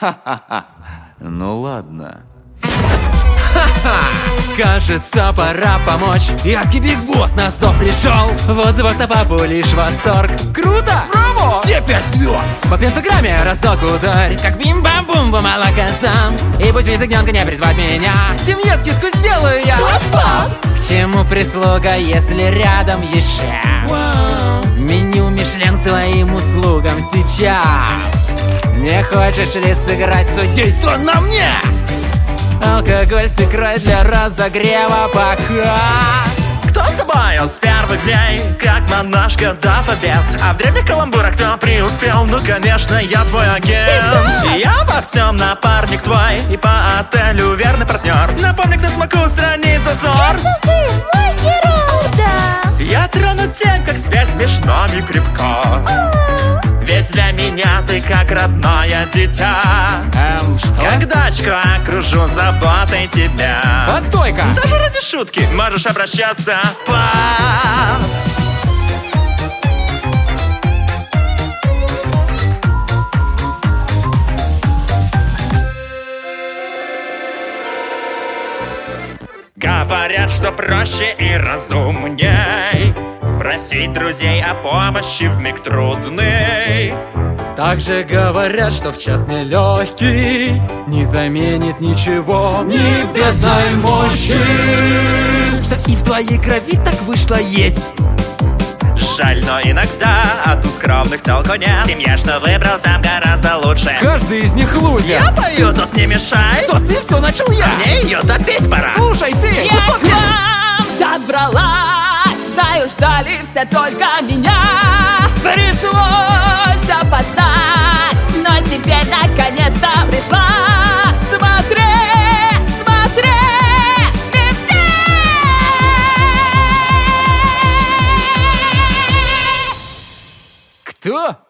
Ха-ха-ха. Ну ладно. Кажется, пора помочь. Яски Биг Босс на зов пришел. В отзывах на папу лишь восторг. Круто! Браво! Все 5 звезд! По пентаграмме разок ударь. Как бим-бам-бум-бум алаказам. И пусть без ягненка не призвать меня. Семье скидку сделаю я. К чему прислуга, если рядом есть шеф? Меню Мишлен к твоим услугам сейчас. Не хочешь ли сыграть судейство на мне? Алкоголь с икрой для разогрева пока. Кто с тобой с первых дней, как монашка до побед? А в древних каламбурах кто преуспел? Ну, конечно, я твой агент. Я во всем напарник твой, и по отелю верный партнер. Напомни, кто смоку устранить зазор. Ты мой герой, да. Я тронут тем, как связь смешно и крепко. Ведь для меня ты как родное дитя. Что? Как дочку окружу заботой тебя. Постой-ка! Даже ради шутки можешь обращаться, пап. Говорят, что проще и разумней просить друзей о помощи в миг трудный. Также говорят, что в час нелегкий не заменит ничего небесной мощи. Что и в твоей крови так вышло есть. Жаль, но иногда от скромных толку нет. Семья, что выбрал сам, гораздо лучше. Каждый из них лузер. Я пою, тут не мешай. Что ты все начал я? Мне ее допеть пора. Слушай, ты! Я к вам добралась. Знаю, ждали все только меня. Пришлось опоздать, но теперь наконец-то пришла. Смотри, смотри, везде. Кто?